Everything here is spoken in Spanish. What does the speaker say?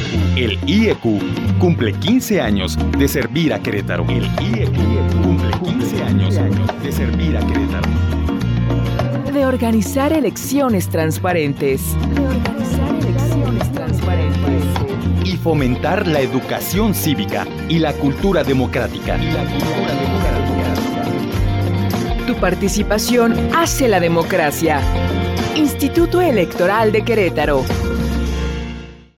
El IEQ cumple 15 años de servir a Querétaro. El IEQ cumple 15 años de servir a Querétaro. De organizar elecciones transparentes. Y fomentar la educación cívica y la cultura democrática. Tu participación hace la democracia. Instituto Electoral de Querétaro.